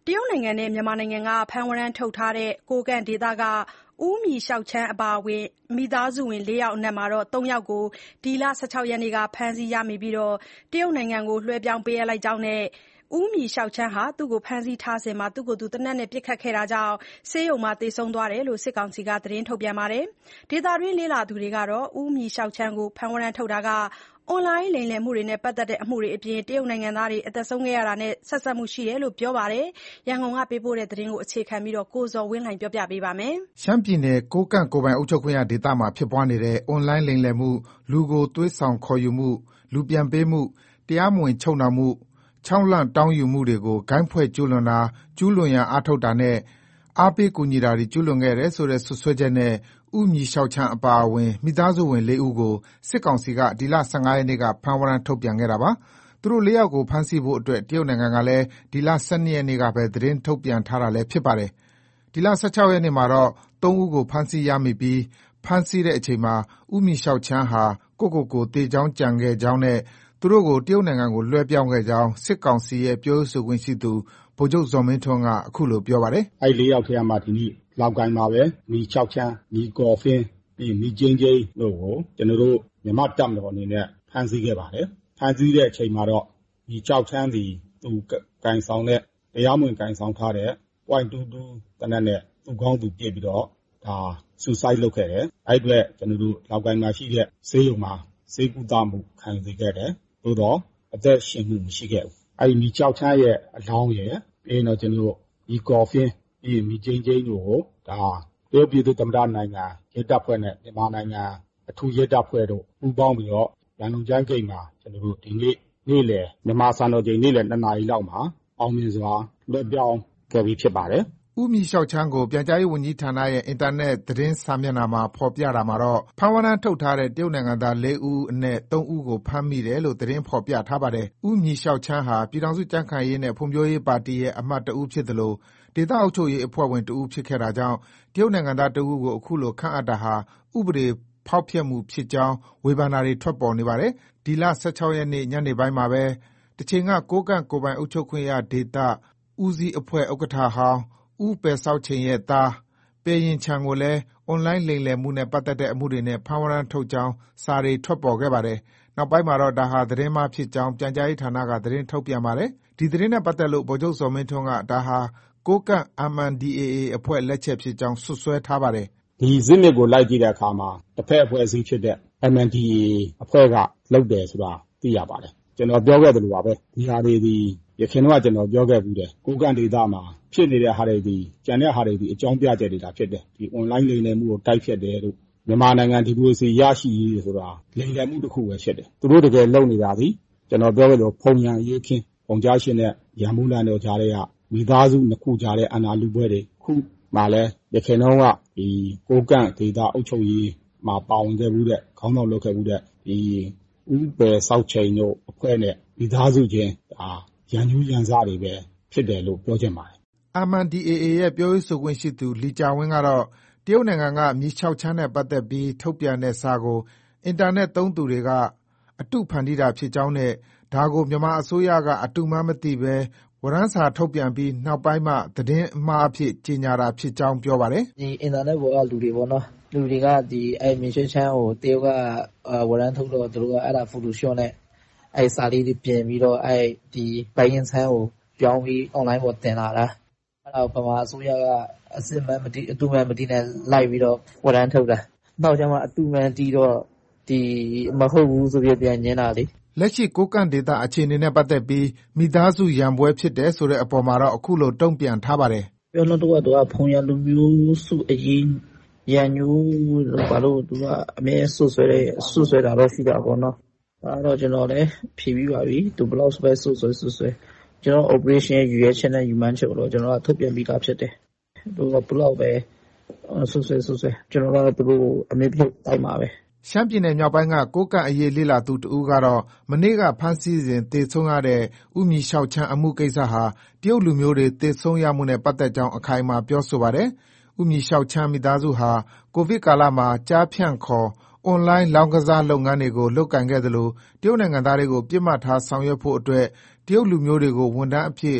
တရုတ်နိုင်ငံနဲ့မြန်မာနိုင်ငံကဖမ်းဝရမ်းထုတ်ထားတဲ့ကိုးကန့်ဒေသကဦးမြီလျှောက်ချမ်းအပါအဝင်မိသားစုဝင်4ယောက်အနက် 3ယောက်ကိုဒီလ16ရက်နေ့ကဖမ်းဆီးရမိပြီးတရုတ်နိုင်ငံကိုလွှဲပြောင်းပေးအပ်လိုက်ကြောင်းနဲ့ဦးမြီလျှောက်ချမ်းဟာသူ့ကိုဖမ်းဆီးထားစဉ်သူ့ကိုယ်သူသေနတ်နဲ့ပစ်ခတ်ခဲ့တာကြောင့်ဆေးရုံမှာသေဆုံးသွားတယ်လို့စစ်ကောင်စီကသတင်းထုတ်ပြန်ပါတယ်။ဒေသတွင်းလေ့လာသူတွေကတော့ဦးမြီလျှောက်ချမ်းကိုဖမ်းဝရမ်းထုတ်တာကအွန်လိုင်းလိမ်လည်မှုတွေနဲ့ပတ်သက်တဲ့အမှုတွေအပြင်တရုတ်နိုင်ငံသားတွေအသက်ဆုံးခဲ့ရတာနဲ့ဆက်စပ်မှုရှိတယ်လို့ပြောပါတယ်။ရန်ကုန်ကပေးပို့တဲ့သတင်းကိုအခြေခံပြီးကိုဇော်ဝင်းလှိုင်ပြောပြပေးပါမယ်။ရှမ်းပြည်နယ်ကိုးကန့်ကိုယ်ပိုင်အုပ်ချုပ်ခွင့်ရဒေသမှာဖြစ်ပွားနေတဲ့အွန်လိုင်းလိမ်လည်မှု၊လူကိုသွေးဆောင်ခေါ်ယူမှု၊လူပြန်ပေးမှု၊တရားမဝင်ချုပ်နှောင်မှု၊ခြောက်လှန့်တောင်းယူမှုတွေကိုဂိုဏ်းဖွဲ့ကျူးလွန်တာ၊ကျူးလွန်ရန်အားထုတ်တာနဲ့အားပေးကူညီတာတွေကျူးလွန်ခဲ့တယ်ဆိုတဲ့စွပ်စွဲချက်နဲ့ဦးမြီလျှောက်ချမ်းအပါအဝင်မိသားစုဝင်4ဦးကိုစစ်ကောင်စီကဒီလ15ရက်နေ့ကဖမ်းဝရမ်းထုတ်ပြန်ခဲ့တာပါ။သူတို့4ယောက်ကိုဖမ်းဆီးဖို့အတွက်တရုတ်နိုင်ငံကလည်းဒီလ12ရက်နေ့ကပဲသတင်းထုတ်ပြန်ထားတာလည်းဖြစ်ပါတယ်။ဒီလ16ရက်နေ့မှာတော့3ဦးကိုဖမ်းဆီးရမိပြီးဖမ်းဆီးတဲ့အချိန်မှာဦးမြီလျှောက်ချမ်းဟာကိုယ့်သေကြောင်းကြံခဲ့ကြောင်းနဲ့သူတို့ကိုတရုတ်နိုင်ငံကိုလွှဲပြောင်းခဲ့ကြောင်းစစ်ကောင်စီရဲ့ပြောရေးဆိုခွင့်ရှိသူဗိုလ်ချုပ်ဇော်မင်းထွန်းကအခုလိုပြောပါတယ်။အဲ့4ယောက်ထဲမှာဒီနေ့လောက်ကိုင်းမှာပဲမြီလျှောက်ချမ်း၊မြီကော်ဖင်းပြီးမြီကျင်းကျင်းတို့ကိုကျွန်တော်တို့မြန်မာတပ်မတော်အနေနဲ့ဖမ်းဆီးခဲ့ပါတယ်။ဖမ်းဆီးတဲ့အချိန်မှာတော့မြီလျှောက်ချမ်းဒီသူကင်ဆောင်တဲ့တရားမဝင်ကင်ဆောင်ထားတဲ့ .22 တနက်နဲ့သူ့ကောင်းသူပြစ်ပြီးတော့ဒါsuicide လုပ်ခဲ့တယ်။အဲ့အတွက်ကျွန်တော်တို့လောက်ကိုင်းမှာရှိတဲ့ဆေးရုံမှာဆေးကုသမှုခံယူခဲ့တယ်။သို့တော့အသက်ရှင်မှုမရှိခဲ့ဘူး။အဲ့ဒီမြီလျှောက်ချမ်းရဲ့အလောင်းရဲ့ပြီးတော့ကျွန်တော်တို့မြီကော်ဖင်းပြီးမြီကျင်းကျင်းတို့ကိုဒါတရုတ်ပြည်သူ့သမ္မတနိုင်ငံရဲတပ်ဖွဲ့နဲ့မြန်မာနိုင်ငံအထူးရဲတပ်ဖွဲ့တို့ပူးပေါင်းပြီးတော့ရန်ကုန်ကျန်းဂိတ်မှာကျွန်တော်တို့ဒီနေ့နေ့လယ်မြန်မာစံတော်ချိန်နေ့လယ်2နာရီလောက်မှာအောင်မြင်စွာလွှဲပြောင်းခဲ့ပြီးဖြစ်ပါတယ်။ဦးမြီလျှောက်ချမ်းကိုပြန်ကြားရေးဝန်ကြီးဌာနရဲ့အင်တာနက်သတင်းစာမျက်နှာမှာဖော်ပြတာမှာတော့ဖမ်းဝရမ်းထုတ်ထားတဲ့တရုတ်နိုင်ငံသား4ဦးအနက်3ဦးကိုဖမ်းမိတယ်လို့သတင်းဖော်ပြထားပါတယ်။ဦးမြီလျှောက်ချမ်းဟာပြည်ထောင်စုကြံ့ခိုင်ရေးနဲ့ဖွံ့ဖြိုးရေးပါတီရဲ့အမတ်တဦးဖြစ်သလိုဒေသအုပ်ချုပ်ရေးအဖွဲ့ဝင်တဦးဖြစ်ခဲ့တာကြောင့်တရုတ်နိုင်ငံသားတဦးကိုအခုလိုခန့်အပ်တာဟာဥပဒေဖောက်ဖျက်မှုဖြစ်ကြောင်းဝေဖန်တာတွေထွက်ပေါ်နေပါတယ်။ဒီလ16ရက်နေ့ညနေပိုင်းမှာပဲတချိန်ကကိုးကန့်ကိုယ်ပိုင်အုပ်ချုပ်ခွင့်ရဒေသဦးစီးအဖွဲ့ဥက္ကဋ္ဌဟောင်းဦးပယ်စောက်ချိန်ရဲ့သားပယ်ရင်ချန်ကိုလည်းအွန်လိုင်းလိမ်လည်မှုနဲ့ပတ်သက်တဲ့အမှုတွေနဲ့ဖမ်းဝရမ်းထုတ်ကြောင်းစာတွေထွက်ပေါ်ခဲ့ပါတယ်။နောက်ပိုင်းမှာတော့ဒါဟာသတင်းမှားဖြစ်ကြောင်းပြန်ကြားရေးဌာနကသတင်းထုတ်ပြန်ပါတယ်။ဒီသတင်းနဲ့ပတ်သက်လို့ဗိုလ်ချုပ်ဇော်မင်းထွန်းကဒါဟာကိုးကန့် MNDAA အဖွဲ့လက်ချက်ဖြစ်ကြောင်းစွပ်စွဲထားပါတယ်။ဒီဇစ်မြစ်ကိုလိုက်ကြည့်တဲ့အခါမှာတစ်ဖက်အဖွဲ့အစည်းဖြစ်တဲ့ MNDAA အဖွဲ့ကလုပ်တယ်ဆိုတာသိရပါတယ်။ကျွန်တော်ပြောခဲ့သလိုပါပဲဒီဟာတွေဒီရခင်တော့ကျွန်တော်ပြောခဲ့ဘူးတယ်ကိုးကန့်ဒေသမှာဖြစ်နေတဲ့ဟာတွေဒီကျန်တဲ့ဟာတွေဒီအကြောင်းပြချက်တွေဒါဖြစ်တယ်ဒီ online လိမ်လည်မှုကိုတိုက်ဖြတ်တယ်လို့မြန်မာနိုင်ငံဒီမိုကရေစီရရှိရေးဆိုတာလိမ်လည်မှုတစ်ခုပဲဖြစ်တယ်သူတို့တကယ်လုပ်နေတာဒီကျွန်တော်ပြောခဲ့လို့ဖုံရန်ရေးခင်းပုံကြားရှင်နဲ့ရန်မှုလန်တို့ကြားတဲ့ကမိသားစုနှစ်ခုကြားတဲ့အနာလူပွဲတွေခုမှလည်းရခင်တော့ကဒီကိုးကန့်ဒေသအုပ်ချုပ်ရေးမှာပါဝင်ခဲ့ဘူးတဲ့ခေါင်းဆောင်လုပ်ခဲ့ဘူးတဲ့ဒီဥပယ်စောက်ချိန်တို့အဖွဲ့နဲ့မိသားစုချင်းဒါရန်ကျူးရန်စားတွေပဲဖြစ်တယ်လို့ပြောချင်ပါတယ်။ MNDAA ရဲ့ပြောရေးဆိုခွင့်ရှိသူလီကျာဝင်းကတော့တရုတ်နိုင်ငံကမြီလျှောက်ချမ်းနဲ့ပတ်သက်ပြီးထုတ်ပြန်တဲ့စာကိုအင်တာနက်သုံးသူတွေကအတုဖန်တီးတာဖြစ်ကြောင်းနဲ့ဒါကိုမြန်မာအစိုးရကအတုမှန်းမသိဘဲဝရမ်းစာထုတ်ပြန်ပြီးနောက်ပိုင်းမှသတင်းအမှားအဖြစ်ကြေညာတာဖြစ်ကြောင်းပြောပါတယ်။ဒီအင်တာနက်ပေါ်ကလူတွေပေါ့နော်လူတွေကဒီမြီလျှောက်ချမ်းကိုတရုတ်ကဝရမ်းထုတ်တော့သူတို့ကအဲ့ဒါ Photoshop နဲ့အဲ့စာလေးတွေပြင်ပြီးတော့အဲ့ဒီပိုင်ရင်ဆန်းကိုပြောင်းပြီး online ပေါ်တင်လာတာအဲ့ဒါကိုဗမာအစိုးရကအစစ်မှန်မတိအတူမှန်မတိနဲ့လိုက်ပြီးတော့ဝရမ်းထုတ်တာနောက်ကျမှအတူမှန်တီးတော့ဒီမဟုတ်ဘူးဆိုပြီးပြန်ညင်းတာလေလက်ရှိကိုးကန့်ဒေသအခြေအနေနဲ့ပတ်သက်ပြီးမိသားစုရန်ပွဲဖြစ်တယ်ဆိုတဲ့အပေါ်မှာတော့အခုလိုတုံ့ပြန်ထားပါတယ်ပြောလို့တော့ဖုံရလူမျိုးစုအရင်ရန်ညူဘာလို့သူကအမြဲဆွဆွဲတာတော့ရှိတာပေါ့နော်အဲ့တော့ကျွန်တော်လည်းဖြေပြီးပါပြီသူဘလောက်ပဲဆွဆွဲကျွန်တော် operation ရဲ့ယူရဲချက်နဲ့ယူမှန်းချက်တော့ကျွန်တော်ကထုတ်ပြန်ပြီးသားဖြစ်တယ်သူကဘလောက်ပဲဆွဆွဲကျွန်တော်ကတော့သူတို့အမြဲပြုတ်တိုက်မှာပဲရှမ်းပြည်နယ်မြောက်ပိုင်းကကိုးကန့်အရေးလေ့လာသူတဦးကတော့မနေ့ကဖမ်းဆီးစဉ်သေဆုံးရတဲ့ဦးမြီလျှောက်ချမ်းအမှုကိစ္စဟာတရုတ်လူမျိုးတွေသေဆုံးရမှုနဲ့ပတ်သက်ကြောင်းအခိုင်အမာပြောဆိုပါတယ်။ဦးမြီလျှောက်ချမ်းမိသားစုဟာကိုဗစ်ကာလမှာကြားဖြန့်ခေါ်အွန်လိုင်းလောင်းကစားလုပ်ငန်းတွေကိုလုပ်ကိုင်ခဲ့သလိုတရုတ်နိုင်ငံသားတွေကိုပြစ်မှတ်ထားဆောင်ရွက်ဖို့အတွက်တရုတ်လူမျိုးတွေကိုဝန်ထမ်းအဖြစ်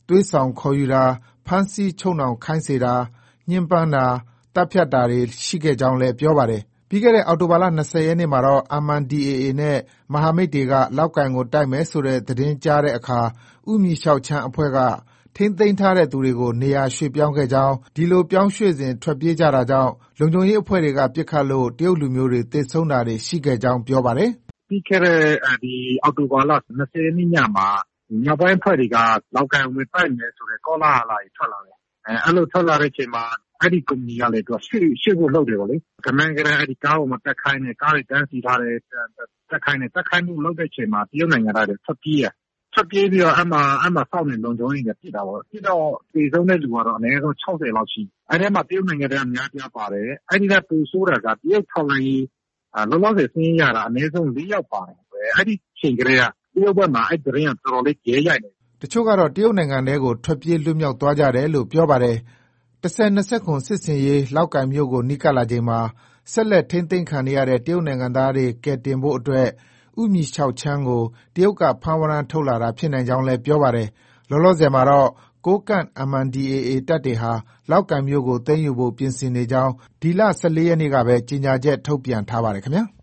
သွေးဆောင်ခေါ်ယူတာ၊ဖမ်းဆီးချုပ်နှောင်ခိုင်းစေတာ၊ညှဉ်းပန်းတာ၊သတ်ဖြတ်တာတွေရှိခဲ့ကြောင်းလည်းပြောပါတယ်။ပြီးခဲ့တဲ့အောက်တိုဘာလ 20 ရက်နေ့မှာတော့ MNDAA နဲ့မဟာမိတ်တွေကလောက်ကိုင်ကိုတိုက်မယ်ဆိုတဲ့သတင်းကြားတဲ့အခါဦးမြီလျှောက်ချမ်းအဖွဲ့ကထိန်းသိမ်းထားတဲ့သူတွေကိုနေရာရွှေ့ပြောင်းခဲ့ကြောင်း၊ဒီလိုပြောင်းရွှေ့စဉ်ထွက်ပြေးကြတာကြောင့်လုံခြုံရေးအဖွဲ့တွေကပစ်ခတ်လို့တရုတ်လူမျိုးတွေသေဆုံးတာတွေရှိခဲ့ကြောင်းပြောပါတယ်။ပြီးခဲ့တဲ့အောက်တိုဘာလ 20 ရက်နေ့ညမှာမြောက်ပိုင်းအဖွဲ့တွေကလောက်ကိုင်ဝင်တိုက်မယ်ဆိုတဲ့ကောလာဟလတွေထွက်လာတယ်။အဲ့လိုထွက်လာတဲ့အချိန်မှာအဲ့ဒီကုမ္ပဏီကလည်းသူကရှေ့ဖို့လုပ်တယ်ပေါ့လေ။ကမန်းကလေးအဲ့ဒီကားပေါ်မှာတက်ခိုင်းတယ်ကားတွေတန်းစီထားတယ်တက်ခိုင်းမှုလုပ်တဲ့အချိန်မှာတရုတ်နိုင်ငံသားတွေထွက်ပြေးပြီးတော့အမှစောင့်နေလုံခြုံရေးတွေပြစ်တာပေါ့။ပြစ်တော့သေဆုံးတဲ့လူကတော့အနည်းဆုံး60လောက်ရှိ။အဲ့ဒီမှာတရုတ်နိုင်ငံသားအများပြားပါတယ်။အဲ့ဒီကပူဆိုးတာကတရုတ်ထောက်လှမ်းရေးလောလောဆယ်စင်းရတာအနည်းဆုံး4ယောက်ပါတယ်။အဲ့ဒီချိန်ကလေးကတရုတ်ဘက်မှာအဲ့ဒီရင်တော်တော်လေးကျဲရိုက်နေ။တချို့ကတော့တရုတ်နိုင်ငံထဲကိုထွက်ပြေးလွတ်မြောက်သွားကြတယ်လို့ပြောပါတယ်။10-20 စစ်ဆင်ရေးလောက်ကိုင်မြို့ကိုနီးကပ်လာချိန်မှာဆက်လက်ထိန်းသိမ်းခံနေရတဲ့တရုတ်နိုင်ငံသားတွေကယ်တင်ဖို့အတွက်ဦးမြီလျှောက်ချမ်းကိုတရုတ်ကဖမ်းဝရမ်းထုတ်လာတာဖြစ်နိုင်ကြောင်းလည်းပြောပါတယ်။လောလောဆယ်မှာတော့ကိုးကန့် MNDAA တပ်တွေဟာလောက်ကိုင်မြို့ကိုသိမ်းယူဖို့ပြင်ဆင်နေကြောင်းဒီလ 14 ရက်နေ့ကပဲကြေညာချက်ထုတ်ပြန်ထားပါတယ်ခင်ဗျာ။